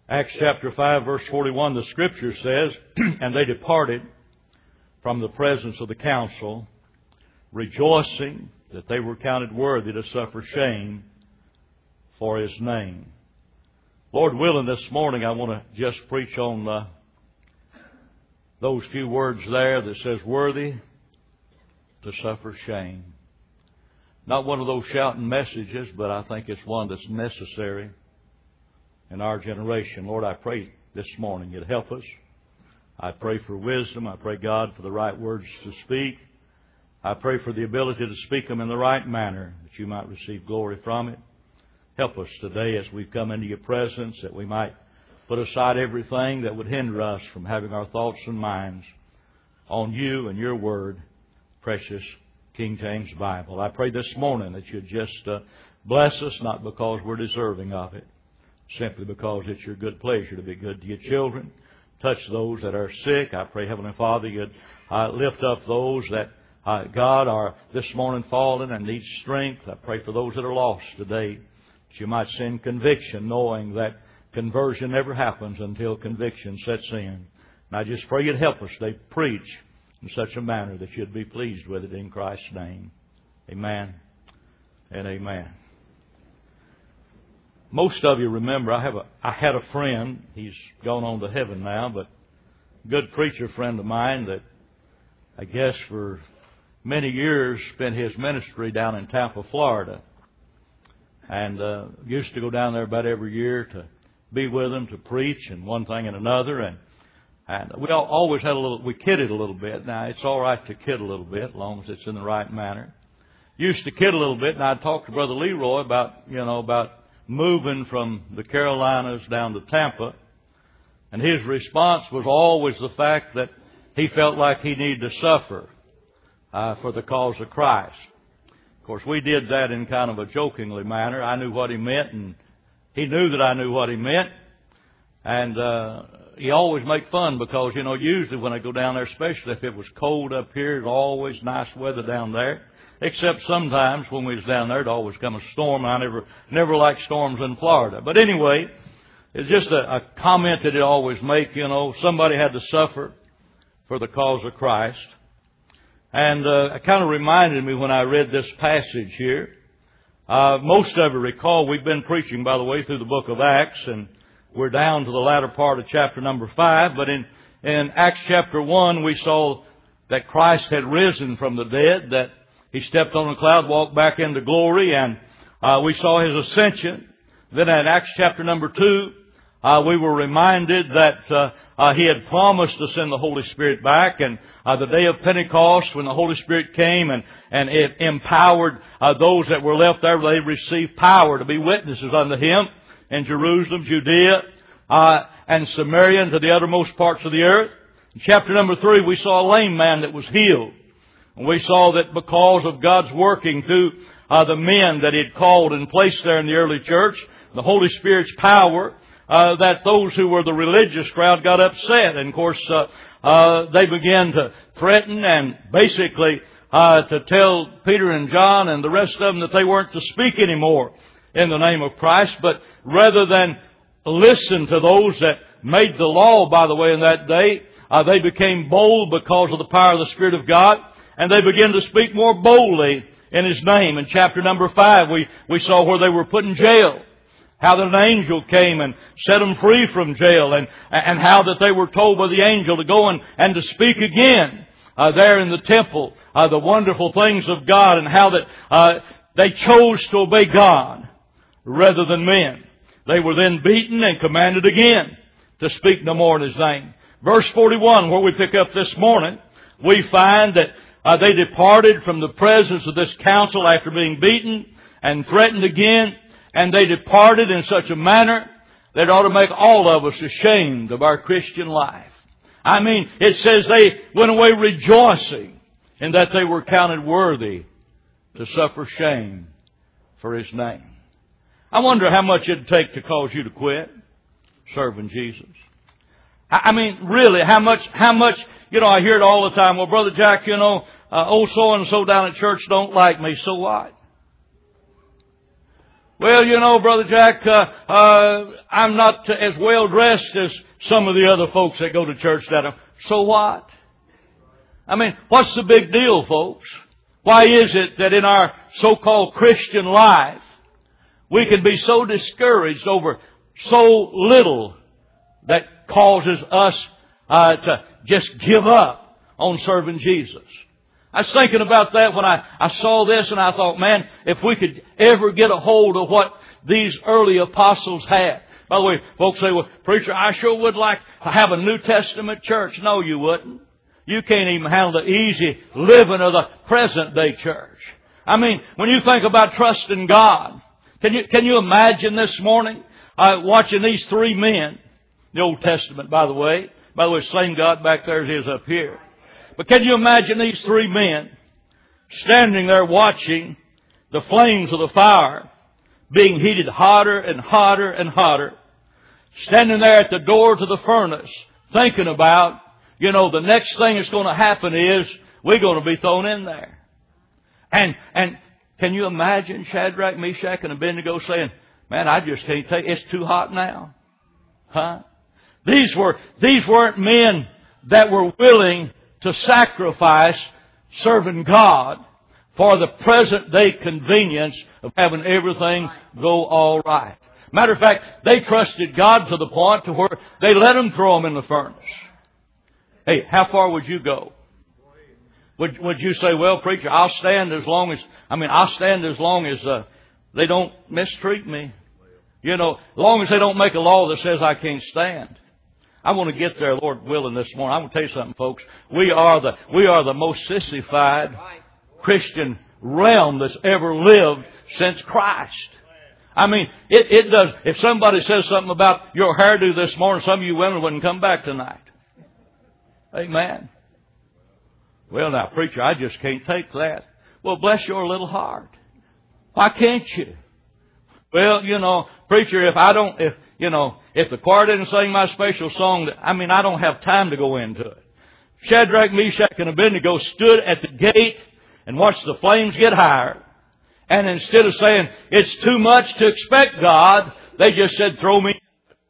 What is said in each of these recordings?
Acts chapter 5 verse 41, the Scripture says, "And they departed from the presence of the council, rejoicing that they were counted worthy to suffer shame for His name." Lord willing, this morning I want to just preach on those few words there that says, worthy to suffer shame. Not one of those shouting messages, but I think it's one that's necessary in our generation. Lord, I pray this morning You'd help us. I pray for wisdom. I pray, God, for the right words to speak. I pray for the ability to speak them in the right manner, that You might receive glory from it. Help us today as we've come into Your presence, that we might put aside everything that would hinder us from having our thoughts and minds on You and Your Word, precious King James Bible. I pray this morning that You'd just bless us, not because we're deserving of it, simply because it's Your good pleasure to be good to Your children. Touch those that are sick. I pray, Heavenly Father, You'd lift up those that, God, are this morning fallen and need strength. I pray for those that are lost today, that You might send conviction, knowing that conversion never happens until conviction sets in. And I just pray You'd help us today preach in such a manner that You'd be pleased with it in Christ's name. Amen and amen. Most of you remember I had a friend. He's gone on to heaven now, but a good preacher friend of mine that I guess for many years spent his ministry down in Tampa, Florida. And used to go down there about every year to be with him, to preach and one thing and another. And we always had we kidded a little bit. Now, it's all right to kid a little bit as long as it's in the right manner. Used to kid a little bit, and I'd talk to Brother Leroy about moving from the Carolinas down to Tampa. And his response was always the fact that he felt like he needed to suffer for the cause of Christ. Of course, we did that in kind of a jokingly manner. I knew what he meant, and he knew that I knew what he meant. And he always make fun because, usually when I go down there, especially if it was cold up here, it's always nice weather down there. Except sometimes when we was down there, it'd always come a storm. I never liked storms in Florida. But anyway, it's just a comment that it always make, somebody had to suffer for the cause of Christ. And it kind of reminded me when I read this passage here. Most of you recall, we've been preaching, by the way, through the book of Acts, and we're down to the latter part of chapter number 5. But in Acts chapter 1, we saw that Christ had risen from the dead, that He stepped on a cloud, walked back into glory, and we saw His ascension. Then in Acts chapter number 2, we were reminded that He had promised to send the Holy Spirit back, and the day of Pentecost, when the Holy Spirit came and it empowered those that were left there, they received power to be witnesses unto Him in Jerusalem, Judea, and Samaria, and to the uttermost parts of the earth. In chapter number 3, we saw a lame man that was healed. And we saw that because of God's working through the men that He had called and placed there in the early church, the Holy Spirit's power, that those who were the religious crowd got upset. And of course, they began to threaten and basically to tell Peter and John and the rest of them that they weren't to speak anymore in the name of Christ, but rather than listen to those that made the law, by the way, in that day, they became bold because of the power of the Spirit of God, and they began to speak more boldly in His name. In chapter number 5, we saw where they were put in jail, how that an angel came and set them free from jail, and how that they were told by the angel to go and to speak again there in the temple, the wonderful things of God, and how that they chose to obey God rather than men. They were then beaten and commanded again to speak no more in His name. Verse 41, where we pick up this morning, we find that they departed from the presence of this council after being beaten and threatened again, and they departed in such a manner that ought to make all of us ashamed of our Christian life. I mean, it says they went away rejoicing in that they were counted worthy to suffer shame for His name. I wonder how much it'd take to cause you to quit serving Jesus. I mean, really, how much, I hear it all the time. Well, Brother Jack, old so-and-so down at church don't like me. So what? Well, you know, Brother Jack, I'm not as well dressed as some of the other folks that go to church that are. So what? I mean, what's the big deal, folks? Why is it that in our so-called Christian life, we can be so discouraged over so little that causes us to just give up on serving Jesus? I was thinking about that when I saw this, and I thought, man, if we could ever get a hold of what these early apostles had. By the way, folks say, well, preacher, I sure would like to have a New Testament church. No, you wouldn't. You can't even handle the easy living of the present day church. I mean, when you think about trusting God, can you imagine this morning watching these three men, the Old Testament, by the way, same God back there as he is up here. But can you imagine these three men standing there watching the flames of the fire being heated hotter and hotter and hotter, standing there at the door to the furnace, thinking about, you know, the next thing that's going to happen is we're going to be thrown in there. And can you imagine Shadrach, Meshach, and Abednego saying, man, I just can't take it. It's too hot now. Huh? These weren't men that were willing to sacrifice serving God for the present day convenience of having everything go all right. Matter of fact, they trusted God to the point to where they let Him throw them in the furnace. Hey, how far would you go? Would you say, well, preacher, I'll stand as long as they don't mistreat me. You know, as long as they don't make a law that says I can't stand. I want to get there, Lord willing, this morning. I'm going to tell you something, folks. We are the most sissified Christian realm that's ever lived since Christ. I mean, it does. If somebody says something about your hairdo this morning, some of you women wouldn't come back tonight. Amen. Well, now, preacher, I just can't take that. Well, bless your little heart. Why can't you? Well, you know, preacher, if the choir didn't sing my special song, I don't have time to go into it. Shadrach, Meshach, and Abednego stood at the gate and watched the flames get higher. And instead of saying, it's too much to expect God, they just said, throw me.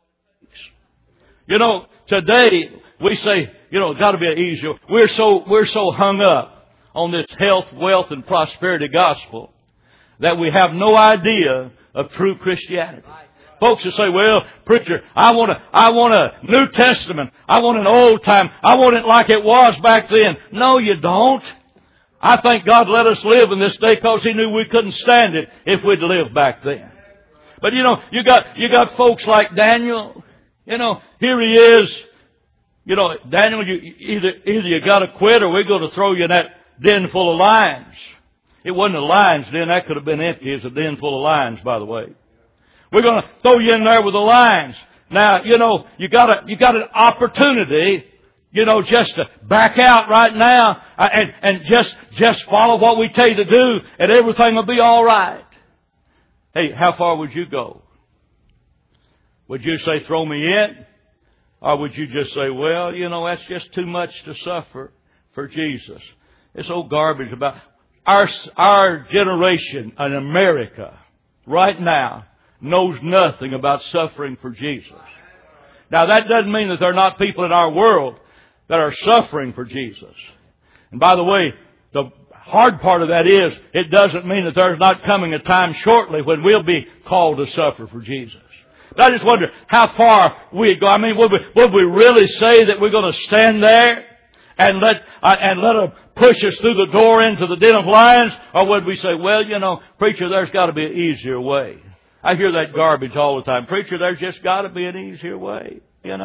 You know, today we say, it's got to be an easier. We're so hung up on this health, wealth, and prosperity gospel that we have no idea of true Christianity. Folks will say, well, preacher, I want a New Testament. I want an old time. I want it like it was back then. No, you don't. I think God let us live in this day because He knew we couldn't stand it if we'd lived back then. But you got folks like Daniel. Here he is. Daniel, either you got to quit or we're going to throw you in that den full of lions. It wasn't a lion's den. That could have been empty. It's a den full of lions, by the way. We're going to throw you in there with the lions. Now, you got an opportunity, just to back out right now and just follow what we tell you to do and everything will be all right. Hey, how far would you go? Would you say, throw me in? Or would you just say, well, that's just too much to suffer for Jesus? This old garbage about our generation in America right now knows nothing about suffering for Jesus. Now, that doesn't mean that there are not people in our world that are suffering for Jesus. And by the way, the hard part of that is it doesn't mean that there's not coming a time shortly when we'll be called to suffer for Jesus. But I just wonder how far we'd go. Would we really say that we're going to stand there and let them push us through the door into the den of lions? Or would we say, well, preacher, there's got to be an easier way. I hear that garbage all the time. Preacher, there's just got to be an easier way,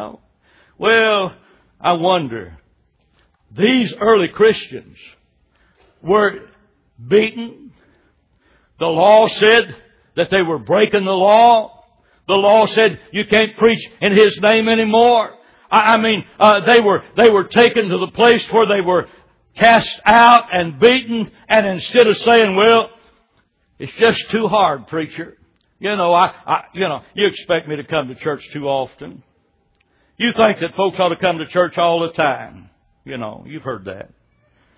Well, I wonder. These early Christians were beaten. The law said that they were breaking the law. The law said you can't preach in His name anymore. They were taken to the place where they were cast out and beaten. And instead of saying, well, it's just too hard, preacher. You expect me to come to church too often. You think that folks ought to come to church all the time. You've heard that.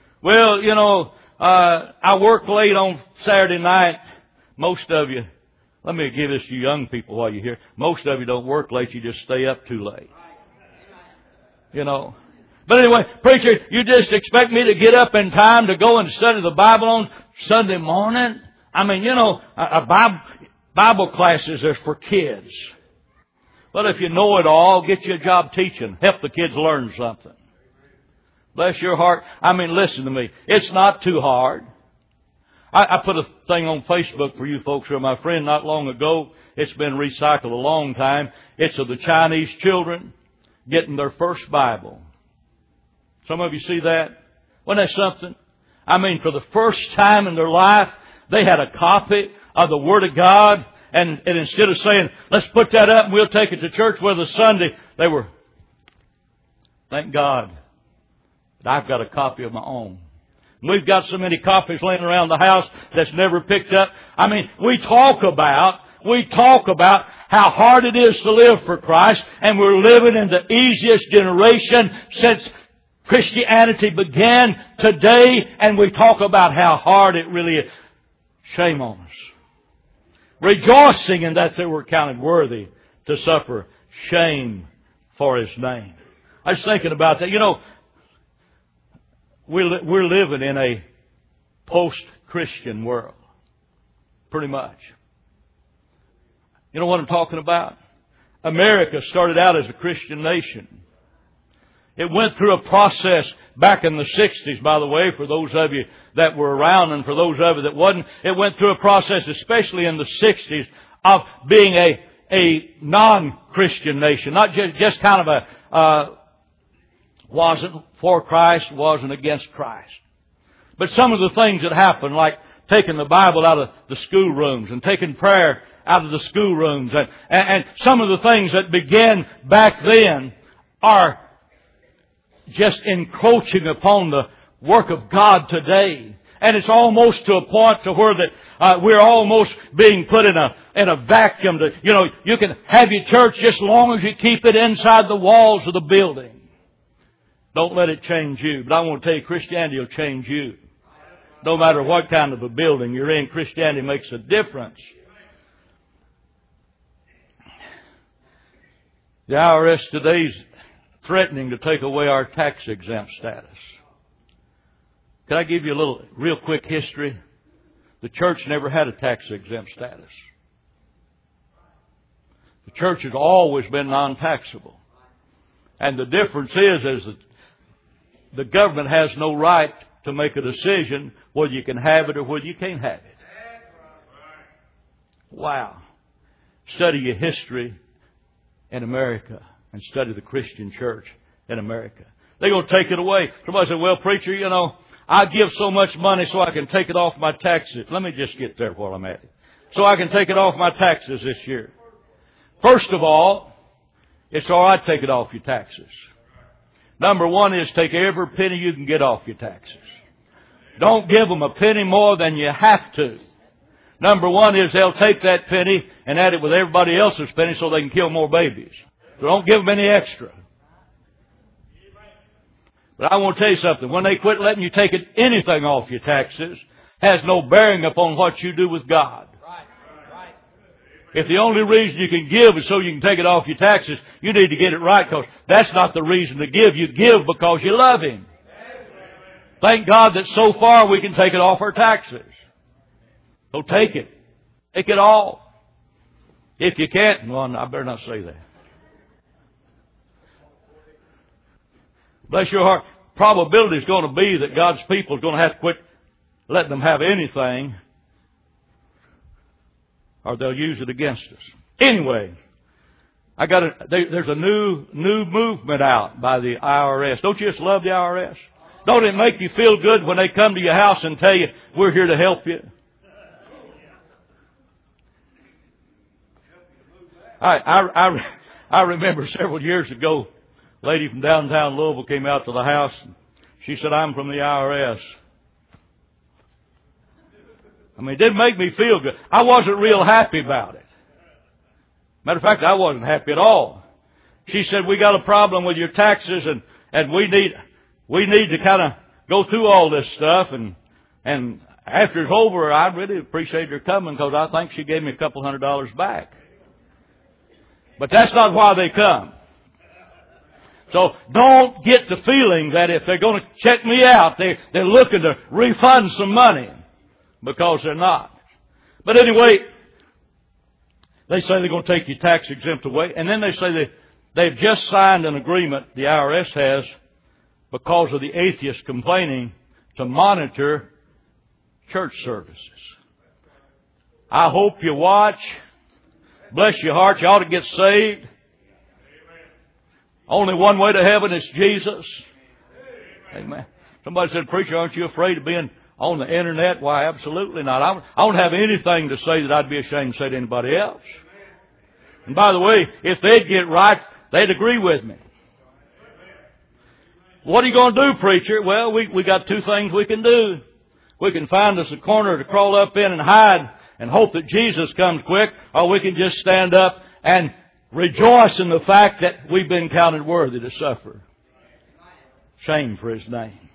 Well, I work late on Saturday night. Most of you Let me give this to you young people while you're here. Most of you don't work late, you just stay up too late. You know. But anyway, preacher, you just expect me to get up in time to go and study the Bible on Sunday morning? I mean, you know, Bible classes are for kids. But if you know it all, get you a job teaching. Help the kids learn something. Bless your heart. I mean, listen to me. It's not too hard. I put a thing on Facebook for you folks who are my friend not long ago. It's been recycled a long time. It's of the Chinese children getting their first Bible. Some of you see that? Wasn't that something? I mean, for the first time in their life, they had a copy of the Word of God. And instead of saying, let's put that up and we'll take it to church with us Sunday, they were, thank God that I've got a copy of my own. We've got so many copies laying around the house that's never picked up. I mean, we talk about how hard it is to live for Christ, and we're living in the easiest generation since Christianity began today, and we talk about how hard it really is. Shame on us. Rejoicing in that they were counted worthy to suffer shame for His name. I was thinking about that. You know, we're living in a post-Christian world. Pretty much. You know what I'm talking about? America started out as a Christian nation. It went through a process back in the 60s, by the way, for those of you that were around and for those of you that wasn't. It went through a process, especially in the 60s, of being a non-Christian nation. Not just kind of wasn't for Christ, wasn't against Christ. But some of the things that happened, like taking the Bible out of the schoolrooms and taking prayer out of the schoolrooms, and some of the things that began back then are just encroaching upon the work of God today. And it's almost to a point to where that we're almost being put in a vacuum. You can have your church just as long as you keep it inside the walls of the building. Don't let it change you. But I want to tell you, Christianity will change you. No matter what kind of a building you're in, Christianity makes a difference. The IRS today is threatening to take away our tax-exempt status. Can I give you a little real quick history? The church never had a tax-exempt status. The church has always been non-taxable. And the difference is that the government has no right to make a decision whether you can have it or whether you can't have it. Wow. Study your history in America and study the Christian church in America. They're going to take it away. Somebody said, well, preacher, I give so much money so I can take it off my taxes. Let me just get there while I'm at it. So I can take it off my taxes this year. First of all, it's all right to take it off your taxes. Number one is take every penny you can get off your taxes. Don't give them a penny more than you have to. Number one is they'll take that penny and add it with everybody else's penny so they can kill more babies. So don't give them any extra. But I want to tell you something. When they quit letting you take anything off your taxes, has no bearing upon what you do with God. If the only reason you can give is so you can take it off your taxes, you need to get it right, because that's not the reason to give. You give because you love Him. Thank God that so far we can take it off our taxes. So take it. Take it all. If you can't, well, I better not say that. Bless your heart. Probability is going to be that God's people are going to have to quit letting them have anything, or they'll use it against us. Anyway, there's a new movement out by the IRS. Don't you just love the IRS? Don't it make you feel good when they come to your house and tell you, we're here to help you? I remember several years ago, a lady from downtown Louisville came out to the house. And she said, I'm from the IRS. I mean, it didn't make me feel good. I wasn't real happy about it. Matter of fact, I wasn't happy at all. She said, we got a problem with your taxes, and we need to kind of go through all this stuff and After it's over, I really appreciate her coming because I think she gave me a couple $100 back. But that's not why they come. So don't get the feeling that if they're going to check me out, they're looking to refund some money, because they're not. But anyway, they say they're going to take your tax exempt away, and then they say they've just signed an agreement, the IRS has, because of the atheists complaining, to monitor church services. I hope you watch. Bless your heart, you ought to get saved. Only one way to heaven is Jesus. Amen. Somebody said, "Preacher, aren't you afraid of being on the internet?" Why, absolutely not. I don't have anything to say that I'd be ashamed to say to anybody else. And by the way, if they'd get right, they'd agree with me. What are you going to do, preacher? Well, we got two things we can do. We can find us a corner to crawl up in and hide and hope that Jesus comes quick, or we can just stand up and rejoice in the fact that we've been counted worthy to suffer shame for His name.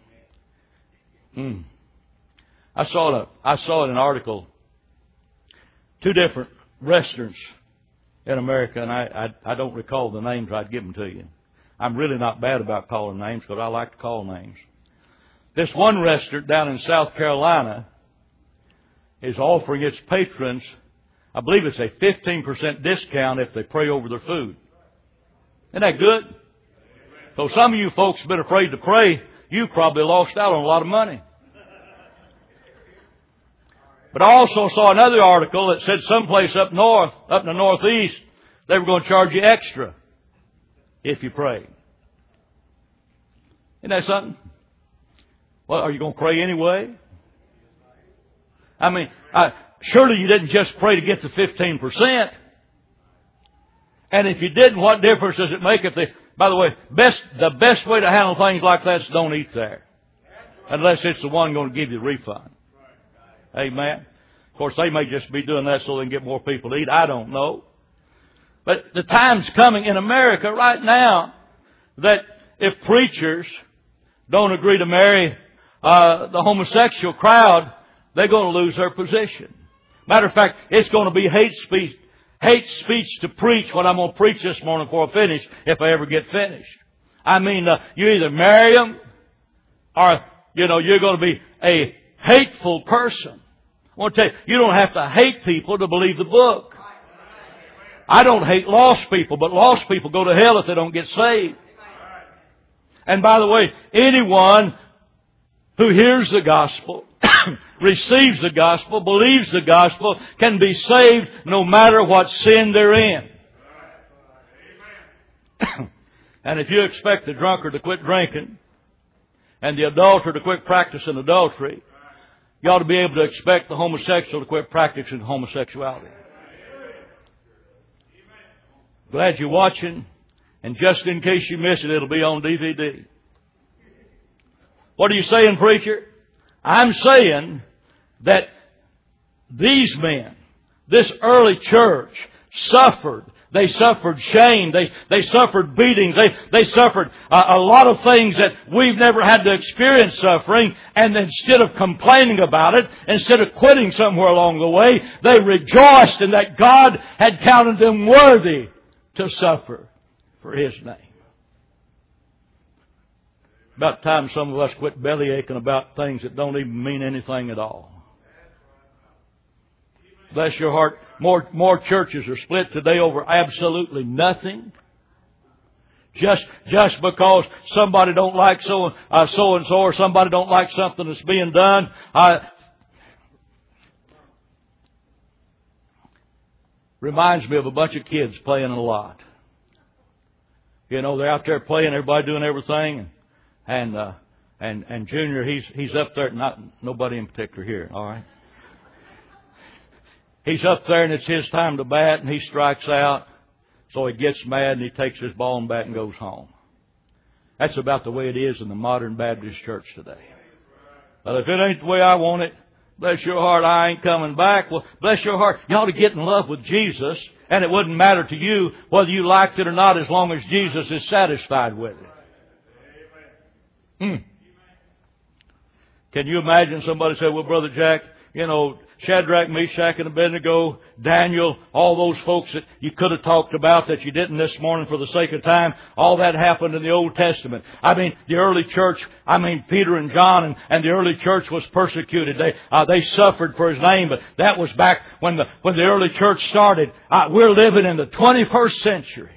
I saw in an article 2 different restaurants in America, and I don't recall the names. I'd give them to you. I'm really not bad about calling names because I like to call names. This one restaurant down in South Carolina is offering its patrons, I believe it's a 15% discount if they pray over their food. Isn't that good? So some of you folks have been afraid to pray. You probably lost out on a lot of money. But I also saw another article that said someplace up north, up in the Northeast, they were going to charge you extra if you pray. Isn't that something? Well, are you going to pray anyway? I mean, surely you didn't just pray to get the 15%. And if you didn't, what difference does it make if they... By the way, the best way to handle things like that is don't eat there. Unless it's the one going to give you the refund. Amen. Of course, they may just be doing that so they can get more people to eat. I don't know. But the time's coming in America right now that if preachers don't agree to marry the homosexual crowd, they're going to lose their position. Matter of fact, it's going to be hate speech to preach what I'm going to preach this morning before I finish, if I ever get finished. I mean, you either marry them or, you're going to be a hateful person. I want to tell you, you don't have to hate people to believe the book. I don't hate lost people, but lost people go to hell if they don't get saved. And by the way, anyone who hears the gospel, receives the gospel, believes the gospel, can be saved no matter what sin they're in. And if you expect the drunkard to quit drinking and the adulterer to quit practicing adultery, you ought to be able to expect the homosexual to quit practicing homosexuality. Glad you're watching. And just in case you miss it, it'll be on DVD. What are you saying, preacher? I'm saying that these men, this early church, suffered. They suffered shame. They suffered beatings. They suffered a lot of things that we've never had to experience suffering. And instead of complaining about it, instead of quitting somewhere along the way, they rejoiced in that God had counted them worthy to suffer for His name. About time some of us quit belly aching about things that don't even mean anything at all. Bless your heart. More churches are split today over absolutely nothing. Just because somebody don't like so and so, or somebody don't like something that's being done. Reminds me of a bunch of kids playing a lot. They're out there playing, everybody doing everything, and Junior, he's up there. Not nobody in particular here. All right. He's up there and it's his time to bat and he strikes out. So he gets mad and he takes his ball and bat and goes home. That's about the way it is in the modern Baptist church today. But if it ain't the way I want it, bless your heart, I ain't coming back. Well, bless your heart, you ought to get in love with Jesus, and it wouldn't matter to you whether you liked it or not as long as Jesus is satisfied with it. Can you imagine somebody say, well, Brother Jack, you know, Shadrach, Meshach, and Abednego, Daniel, all those folks that you could have talked about that you didn't this morning for the sake of time, all that happened in the Old Testament. I mean, the early church, Peter and John and the early church was persecuted. They suffered for His name, but that was back when the early church started. We're living in the 21st century.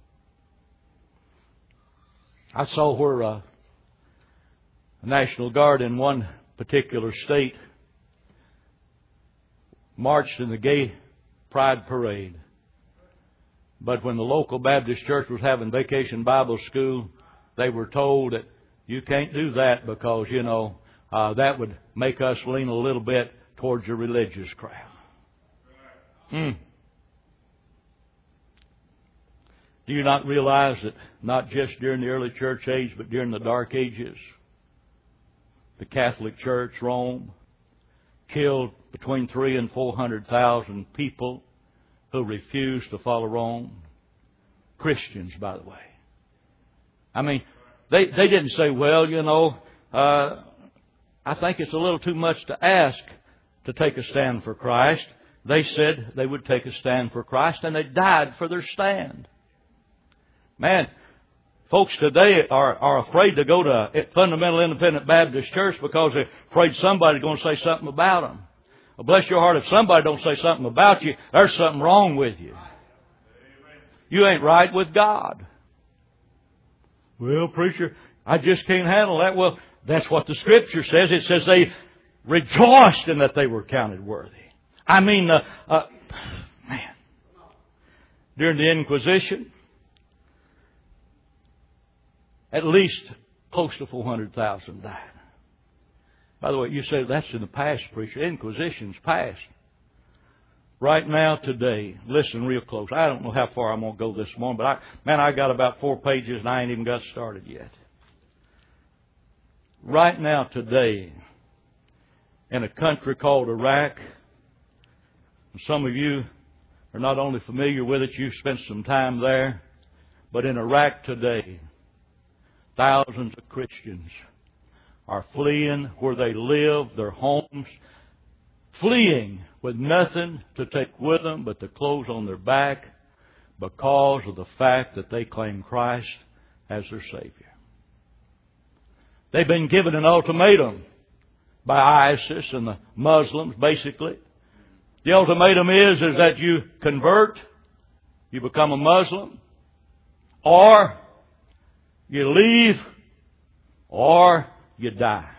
I saw where a National Guard in one particular state marched in the gay pride parade. But when the local Baptist church was having vacation Bible school, they were told that you can't do that because, you know, that would make us lean a little bit towards your religious crowd. Do you not realize that not just during the early church age, but during the Dark Ages, the Catholic Church, Rome, killed between 300,000 and 400,000 people who refused to follow Rome? Christians, by the way. I mean, they didn't say, well, you know, I think it's a little too much to ask to take a stand for Christ. They said they would take a stand for Christ, and they died for their stand. Man, folks today are afraid to go to a fundamental independent Baptist church because they're afraid somebody's going to say something about them. Well, bless your heart, if somebody don't say something about you, there's something wrong with you. You ain't right with God. Well, preacher, I just can't handle that. Well, that's what the Scripture says. It says they rejoiced in that they were counted worthy. Man, during the Inquisition, at least close to 400,000 died. By the way, you say that's in the past, preacher. Inquisition's past. Right now, today, listen real close. I don't know how far I'm going to go this morning, but I got about 4 pages and I ain't even got started yet. Right now, today, in a country called Iraq, some of you are not only familiar with it, you've spent some time there, but in Iraq today, thousands of Christians are fleeing where they live, their homes, fleeing with nothing to take with them but the clothes on their back because of the fact that they claim Christ as their Savior. They've been given an ultimatum by ISIS and the Muslims, basically. The ultimatum is that you convert, you become a Muslim, or you leave, or you die.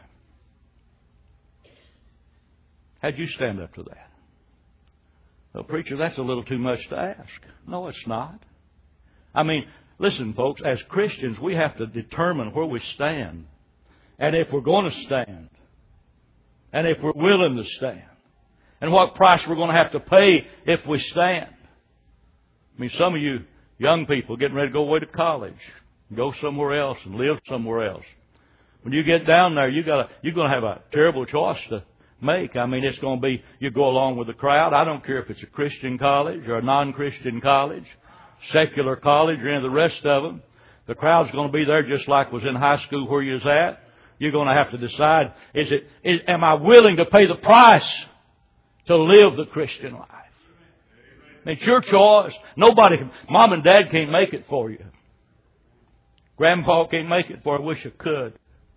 How'd you stand up to that? Well, preacher, that's a little too much to ask. No, it's not. Listen, folks, as Christians, we have to determine where we stand. And if we're going to stand. And if we're willing to stand. And what price we're going to have to pay if we stand. Some of you young people getting ready to go away to college. Go somewhere else and live somewhere else. When you get down there, you're going to have a terrible choice to make. It's going to be, you go along with the crowd. I don't care if it's a Christian college or a non-Christian college, secular college or any of the rest of them. The crowd's going to be there just like was in high school where you was at. You're going to have to decide, am I willing to pay the price to live the Christian life? It's your choice. Nobody, Mom and Dad can't make it for you. Grandpa can't make it for you. I wish I could.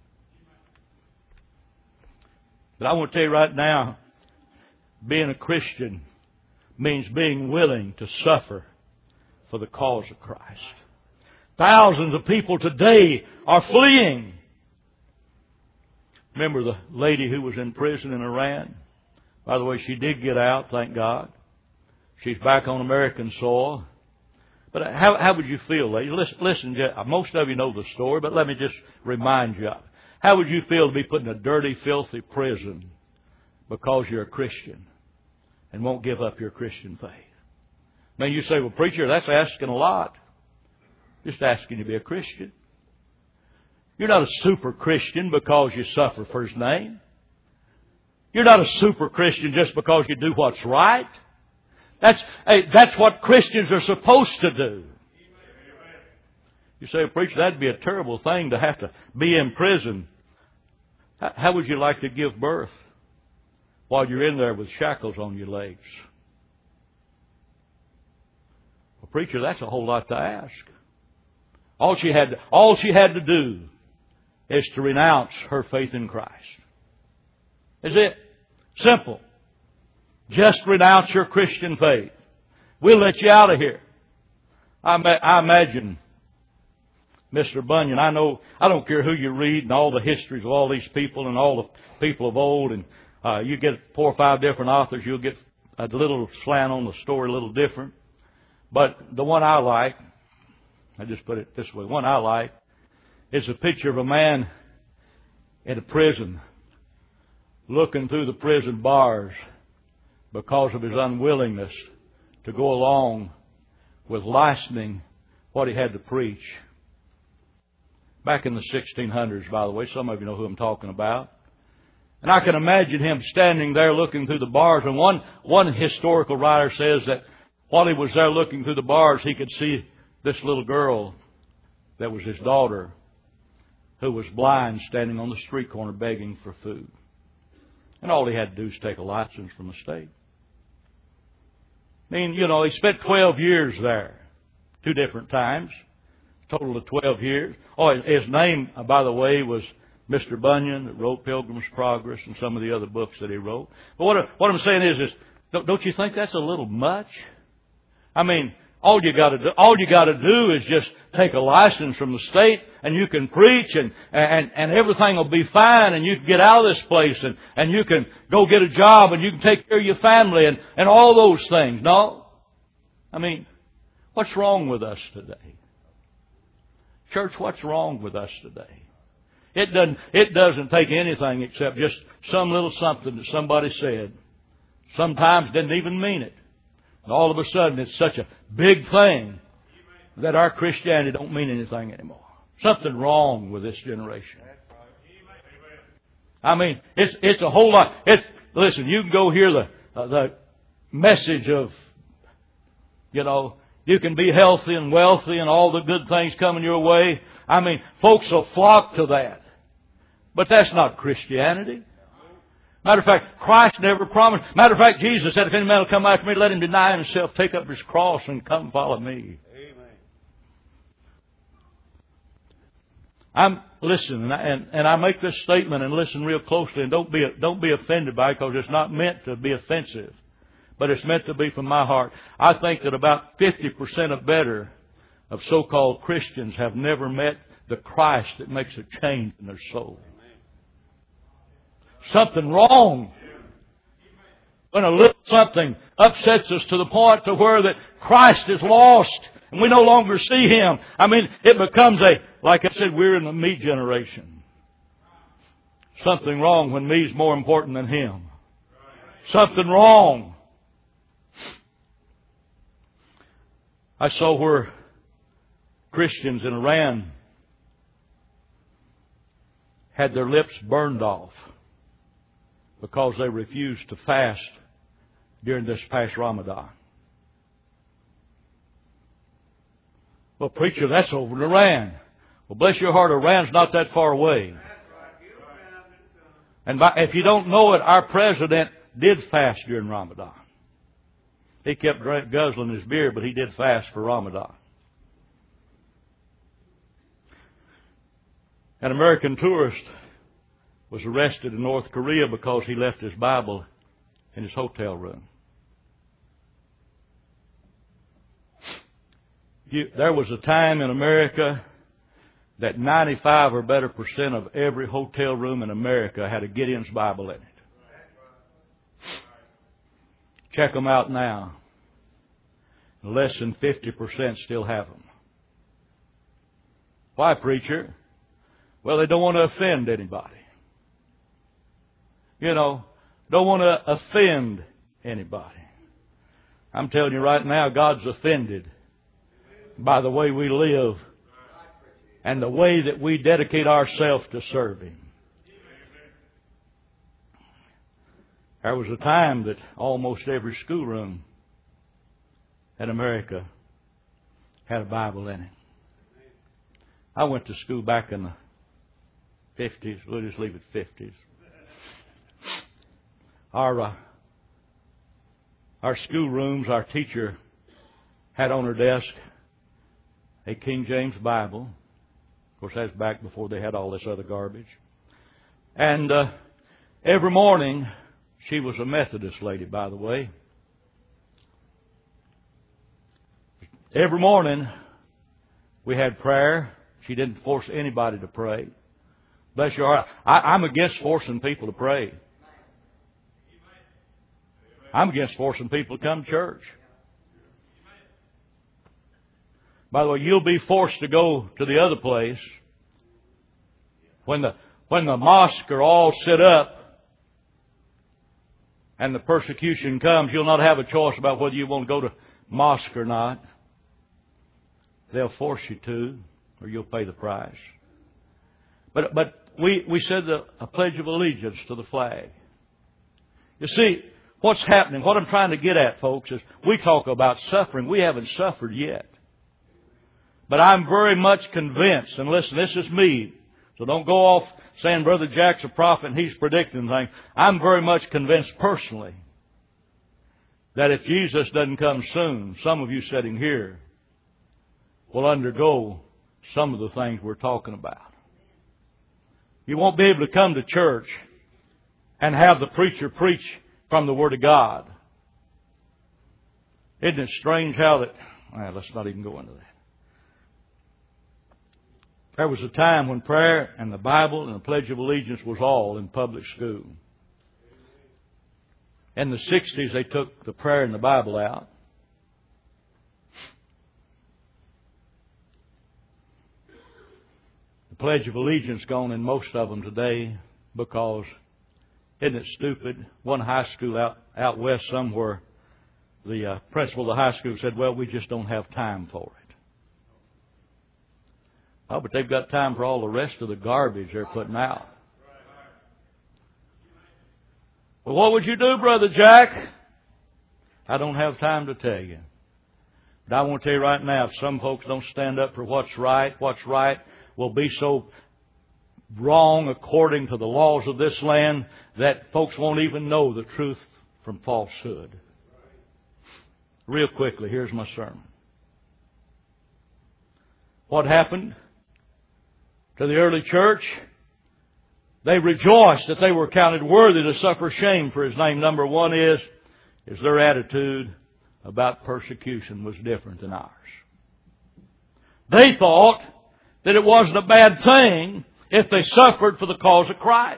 But I want to tell you right now, being a Christian means being willing to suffer for the cause of Christ. Thousands of people today are fleeing. Remember the lady who was in prison in Iran? By the way, she did get out, thank God. She's back on American soil. But how would you feel, lady? Listen, most of you know the story, but let me just remind you of it. How would you feel to be put in a dirty, filthy prison because you're a Christian and won't give up your Christian faith? You say, well, preacher, that's asking a lot. Just asking you to be a Christian. You're not a super Christian because you suffer for His name. You're not a super Christian just because you do what's right. That's what Christians are supposed to do. You say, preacher, that'd be a terrible thing to have to be in prison How would you like to give birth while you're in there with shackles on your legs? Well, preacher, that's a whole lot to ask. All she had to do is to renounce her faith in Christ. Is it? Simple. Just renounce your Christian faith. We'll let you out of here. I imagine Mr. Bunyan. I don't care who you read and all the histories of all these people and all the people of old, and you get 4 or 5 different authors, you'll get a little slant on the story, a little different. But the one I like, I just put it this way, one I like is a picture of a man in a prison looking through the prison bars because of his unwillingness to go along with licensing what he had to preach. Back in the 1600s, by the way, some of you know who I'm talking about. And I can imagine him standing there looking through the bars. And one historical writer says that while he was there looking through the bars, he could see this little girl that was his daughter, who was blind, standing on the street corner begging for food. And all he had to do was take a license from the state. I mean, he spent 12 years there, 2 different times, total of 12 years. Oh, his name, by the way, was Mr. Bunyan, that wrote Pilgrim's Progress and some of the other books that he wrote. But what I'm saying is don't you think that's a little much? I mean, all you got to do is just take a license from the state, and you can preach, and everything will be fine, and you can get out of this place, and you can go get a job, and you can take care of your family, and all those things. No? I mean, what's wrong with us today? Church, what's wrong with us today? It doesn't take anything except just some little something that somebody said. Sometimes didn't even mean it. And all of a sudden it's such a big thing that our Christianity don't mean anything anymore. Something wrong with this generation. I mean, it's a whole lot. Listen, you can go hear the message of, you can be healthy and wealthy and all the good things coming your way. I mean, folks will flock to that. But that's not Christianity. Matter of fact, Christ never promised. Matter of fact, Jesus said, if any man will come after me, let him deny himself, take up his cross, and come follow me. Listen, and I make this statement, and listen real closely, and don't be offended by it, because it's not meant to be offensive, but it's meant to be from my heart. I think that about 50% or better of so-called Christians have never met the Christ that makes a change in their soul. Something wrong. When a little something upsets us to the point to where that Christ is lost and we no longer see Him. I mean, it becomes like I said, we're in the me generation. Something wrong when me's more important than Him. Something wrong. I saw where Christians in Iran had their lips burned off because they refused to fast during this past Ramadan. Well, preacher, that's over in Iran. Well, bless your heart, Iran's not that far away. And if you don't know it, our president did fast during Ramadan. He kept guzzling his beer, but he did fast for Ramadan. An American tourist was arrested in North Korea because he left his Bible in his hotel room. There was a time in America that 95 or better % of every hotel room in America had a Gideon's Bible in it. Check them out now. Less than 50% still have them. Why, preacher? Well, they don't want to offend anybody. Don't want to offend anybody. I'm telling you right now, God's offended by the way we live and the way that we dedicate ourselves to serve Him. There was a time that almost every schoolroom in America had a Bible in it. I went to school back in the 50s. We'll just leave it 50s. Our schoolrooms, our teacher had on her desk a King James Bible. Of course, that's back before they had all this other garbage. And every morning, she was a Methodist lady, by the way. Every morning, we had prayer. She didn't force anybody to pray. Bless your heart. I'm against forcing people to pray. I'm against forcing people to come to church. By the way, you'll be forced to go to the other place when the mosque are all set up and the persecution comes. You'll not have a choice about whether you want to go to mosque or not. They'll force you to, or you'll pay the price. But we said a pledge of allegiance to the flag. You see, what's happening, what I'm trying to get at, folks, is we talk about suffering. We haven't suffered yet. But I'm very much convinced, and listen, this is me, so don't go off saying Brother Jack's a prophet and he's predicting things. I'm very much convinced personally that if Jesus doesn't come soon, some of you sitting here will undergo some of the things we're talking about. You won't be able to come to church and have the preacher preach from the Word of God. Isn't it strange how that... let's not even go into that. There was a time when prayer and the Bible and the Pledge of Allegiance was all in public school. In the 60s, they took the prayer and the Bible out. The Pledge of Allegiance gone in most of them today because, isn't it stupid? One high school out west somewhere, the principal of the high school said, well, we just don't have time for it. Oh, but they've got time for all the rest of the garbage they're putting out. Well, what would you do, Brother Jack? I don't have time to tell you. But I want to tell you right now, if some folks don't stand up for what's right will be so wrong according to the laws of this land that folks won't even know the truth from falsehood. Real quickly, here's my sermon. What happened to the early church? They rejoiced that they were counted worthy to suffer shame for His name. Number one is their attitude about persecution was different than ours. They thought that it wasn't a bad thing if they suffered for the cause of Christ.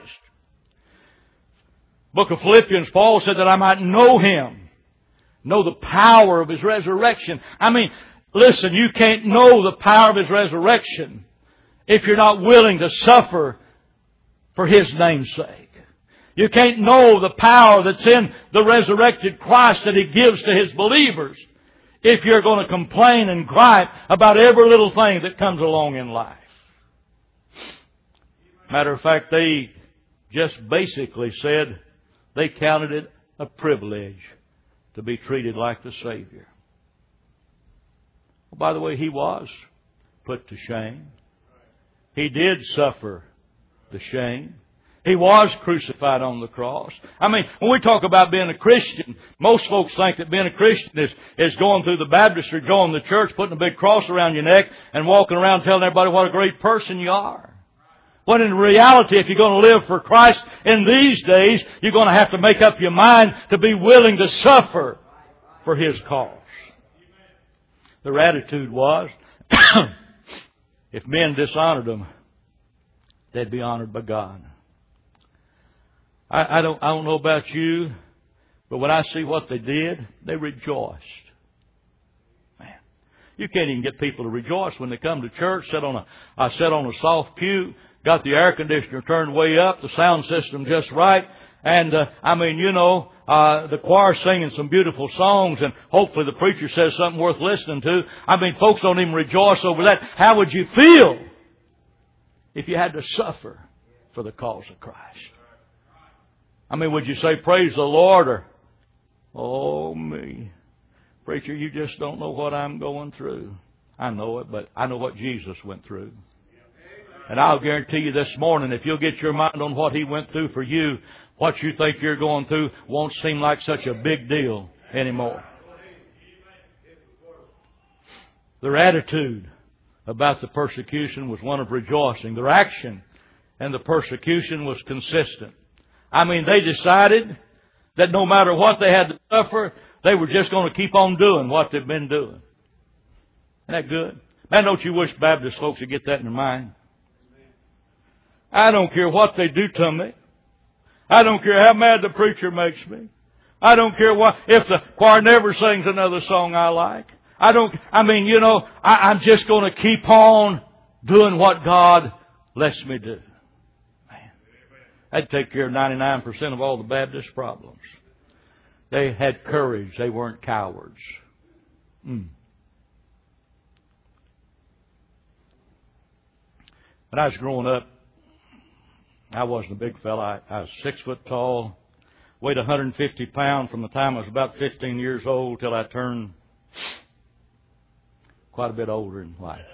Book of Philippians, Paul said that I might know Him, know the power of His resurrection. I mean, listen, you can't know the power of His resurrection if you're not willing to suffer for His name's sake. You can't know the power that's in the resurrected Christ that He gives to His believers if you're going to complain and gripe about every little thing that comes along in life. Matter of fact, they just basically said they counted it a privilege to be treated like the Savior. Well, by the way, He was put to shame. He did suffer the shame. He was crucified on the cross. I mean, when we talk about being a Christian, most folks think that being a Christian is going through the baptistry, going to church, putting a big cross around your neck, and walking around telling everybody what a great person you are. When in reality, if you're going to live for Christ in these days, you're going to have to make up your mind to be willing to suffer for His cause. Their attitude was, if men dishonored them, they'd be honored by God. I don't know about you, but when I see what they did, they rejoiced. Man, you can't even get people to rejoice when they come to church. I sat on a soft pew, got the air conditioner turned way up, the sound system just right, and the choir singing some beautiful songs, and hopefully the preacher says something worth listening to. I mean, folks don't even rejoice over that. How would you feel if you had to suffer for the cause of Christ? I mean, would you say, praise the Lord, or, oh me, preacher, you just don't know what I'm going through. I know it, but I know what Jesus went through. And I'll guarantee you this morning, if you'll get your mind on what He went through for you, what you think you're going through won't seem like such a big deal anymore. Their attitude about the persecution was one of rejoicing. Their action and the persecution was consistent. I mean, they decided that no matter what they had to suffer, they were just going to keep on doing what they've been doing. Isn't that good? Man, don't you wish Baptist folks would get that in their mind? I don't care what they do to me. I don't care how mad the preacher makes me. I don't care if the choir never sings another song I like. I'm just going to keep on doing what God lets me do. Man, that'd take care of 99% of all the Baptist problems. They had courage. They weren't cowards. When I was growing up, I wasn't a big fella. I was 6 foot tall, weighed 150 pounds from the time I was about 15 years old till I turned quite a bit older in life.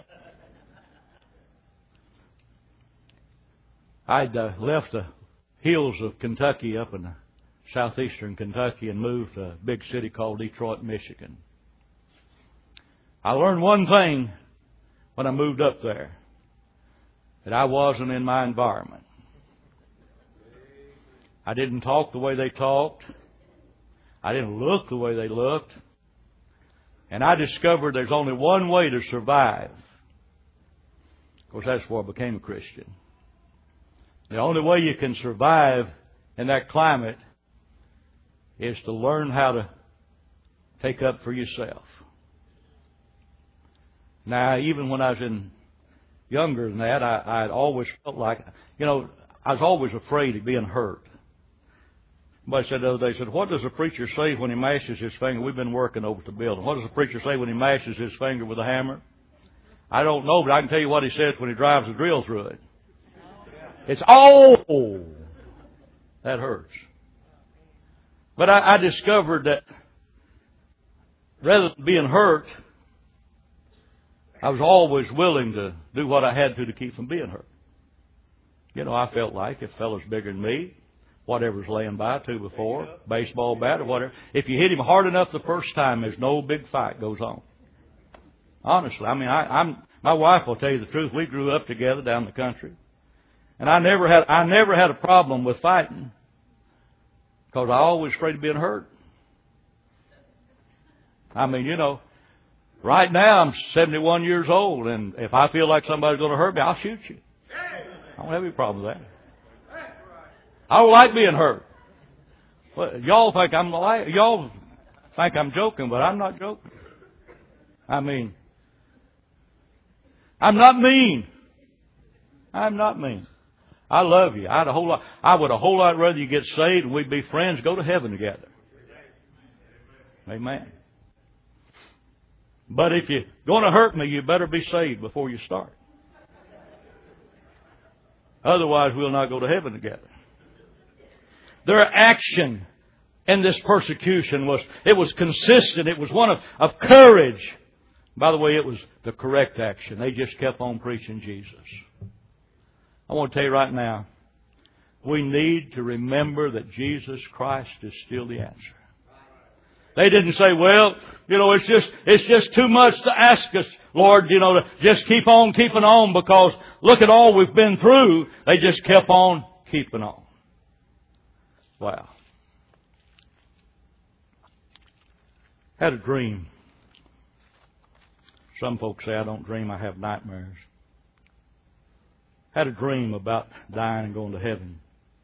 I'd left the hills of Kentucky up in southeastern Kentucky and moved to a big city called Detroit, Michigan. I learned one thing when I moved up there, that I wasn't in my environment. I didn't talk the way they talked. I didn't look the way they looked. And I discovered there's only one way to survive. Of course, that's where I became a Christian. The only way you can survive in that climate is to learn how to take up for yourself. Now, even when I was younger than that, I'd always felt like, I was always afraid of being hurt. Somebody said the other day, what does the preacher say when he mashes his finger? We've been working over at the building. What does the preacher say when he mashes his finger with a hammer? I don't know, but I can tell you what he says when he drives a drill through it. It's, oh, that hurts. But I discovered that rather than being hurt, I was always willing to do what I had to keep from being hurt. I felt like if a fella's bigger than me, whatever's laying by, 2 by 4, baseball bat or whatever, if you hit him hard enough the first time, there's no big fight goes on. Honestly, my wife will tell you the truth. We grew up together down the country, and I never had a problem with fighting because I always afraid of being hurt. Right now I'm 71 years old, and if I feel like somebody's going to hurt me, I'll shoot you. I don't have any problem with that. I don't like being hurt. Well, y'all think I'm joking, but I'm not joking. I'm not mean. I'm not mean. I love you. I would a whole lot rather you get saved and we'd be friends, go to heaven together. Amen. But if you're going to hurt me, you better be saved before you start. Otherwise, we'll not go to heaven together. Their action in this persecution was consistent. It was one of courage. By the way, it was the correct action. They just kept on preaching Jesus. I want to tell you right now, we need to remember that Jesus Christ is still the answer. They didn't say, well, it's just too much to ask us, Lord, to just keep on keeping on because look at all we've been through. They just kept on keeping on. Wow. Had a dream. Some folks say I don't dream, I have nightmares. Had a dream about dying and going to heaven.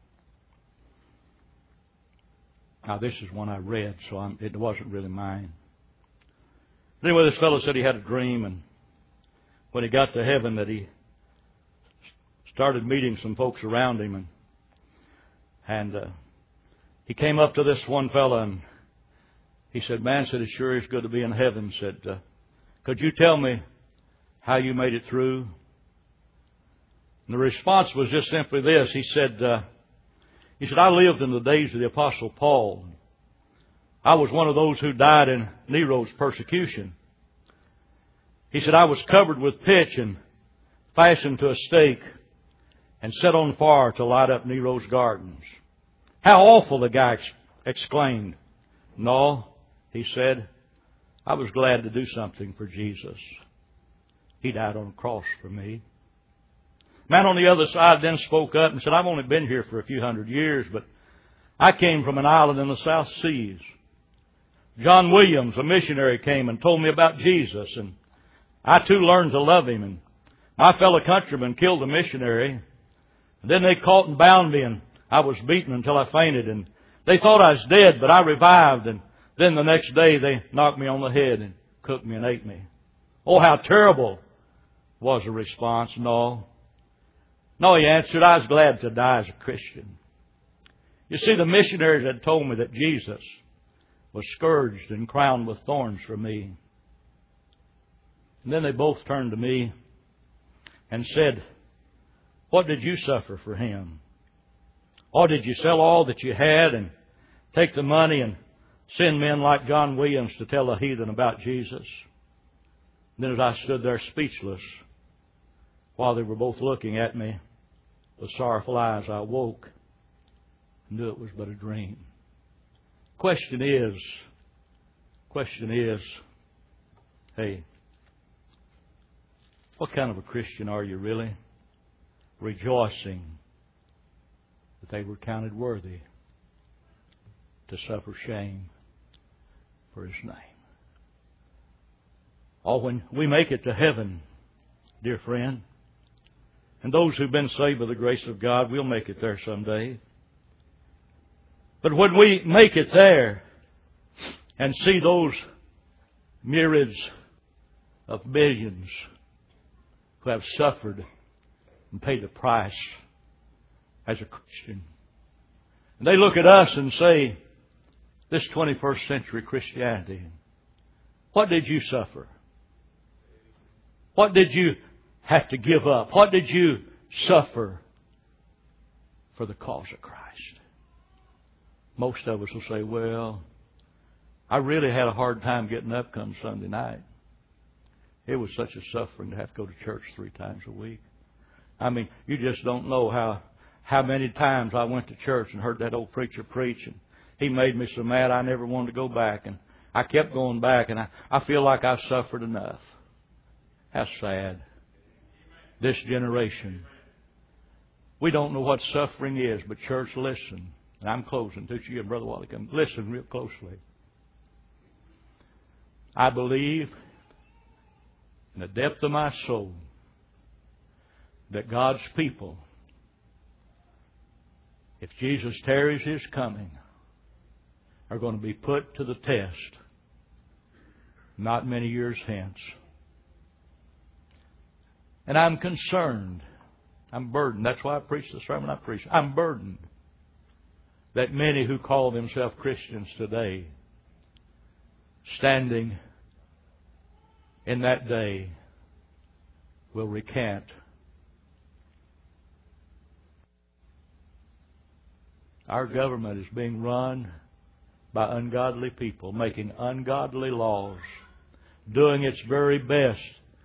Now, this is one I read, so it wasn't really mine. But anyway, this fellow said he had a dream, and when he got to heaven, that he started meeting some folks around him, and he came up to this one fellow, and he said, man, said, it sure is good to be in heaven. Said, could you tell me how you made it through? And the response was just simply this. He said, I lived in the days of the Apostle Paul. I was one of those who died in Nero's persecution. He said, I was covered with pitch and fastened to a stake and set on fire to light up Nero's gardens. How awful, the guy exclaimed. No, he said, I was glad to do something for Jesus. He died on a cross for me. Man on the other side then spoke up and said, I've only been here for a few hundred years, but I came from an island in the South Seas. John Williams, a missionary, came and told me about Jesus, and I too learned to love Him. And my fellow countrymen killed the missionary, and then they caught and bound me, and I was beaten until I fainted, and they thought I was dead, but I revived, and then the next day they knocked me on the head and cooked me and ate me. Oh, how terrible was the response. No, he answered, I was glad to die as a Christian. You see, the missionaries had told me that Jesus was scourged and crowned with thorns for me. And then they both turned to me and said, what did you suffer for Him? Or did you sell all that you had and take the money and send men like John Williams to tell the heathen about Jesus? And then as I stood there speechless, while they were both looking at me with sorrowful eyes, I awoke and knew it was but a dream. Question is, hey, what kind of a Christian are you really? Rejoicing that they were counted worthy to suffer shame for His name. Oh, when we make it to heaven, dear friend, and those who've been saved by the grace of God, we'll make it there someday. But when we make it there and see those myriads of millions who have suffered and paid the price as a Christian, and they look at us and say, this 21st century Christianity, what did you suffer? What did you have to give up? What did you suffer for the cause of Christ? Most of us will say, well, I really had a hard time getting up come Sunday night. It was such a suffering to have to go to church 3 times a week. I mean, you just don't know how many times I went to church and heard that old preacher preach, and he made me so mad I never wanted to go back. And I kept going back, and I feel like I've suffered enough. How sad. This generation. We don't know what suffering is, but church, listen. And I'm closing. To you and Brother Wally, come listen real closely. I believe in the depth of my soul that God's people, if Jesus tarries His coming, are going to be put to the test not many years hence. And I'm concerned. I'm burdened. That's why I preach the sermon I preach. I'm burdened that many who call themselves Christians today, standing in that day, will recant our government is being run by ungodly people, making ungodly laws, doing its very best.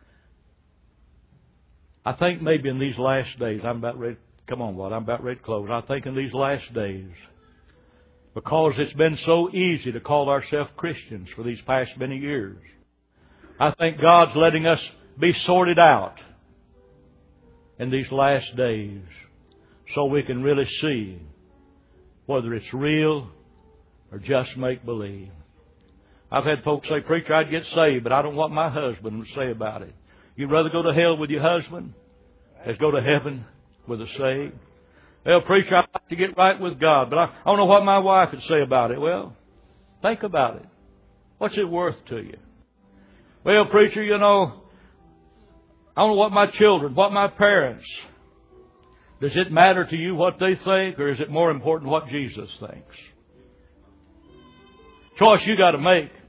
I think maybe in these last days, I'm about ready to close. I think in these last days, because it's been so easy to call ourselves Christians for these past many years, I think God's letting us be sorted out in these last days so we can really see whether it's real or just make-believe. I've had folks say, preacher, I'd get saved, but I don't know what my husband would say about it. You'd rather go to hell with your husband as go to heaven with a saved? Well, preacher, I'd like to get right with God, but I don't know what my wife would say about it. Well, think about it. What's it worth to you? Well, preacher, I don't know what my children, what my parents. Does it matter to you what they think, or is it more important what Jesus thinks? Choice you got to make.